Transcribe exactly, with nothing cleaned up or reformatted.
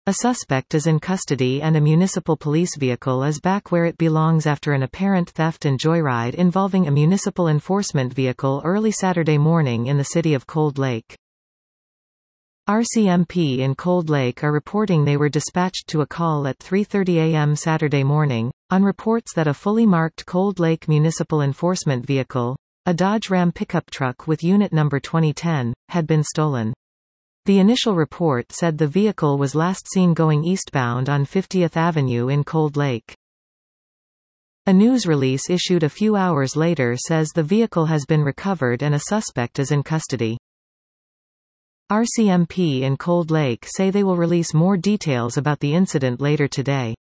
A suspect is in custody and a municipal police vehicle is back where it belongs after an apparent theft and joyride involving a municipal enforcement vehicle early Saturday morning in the city of Cold Lake. R C M P in Cold Lake are reporting they were dispatched to a call at three thirty a m Saturday morning, on reports that a fully marked Cold Lake municipal enforcement vehicle, a Dodge Ram pickup truck with unit number twenty ten, had been stolen. The initial report said the vehicle was last seen going eastbound on fiftieth Avenue in Cold Lake. A news release issued a few hours later says the vehicle has been recovered and a suspect is in custody. R C M P in Cold Lake say they will release more details about the incident later today.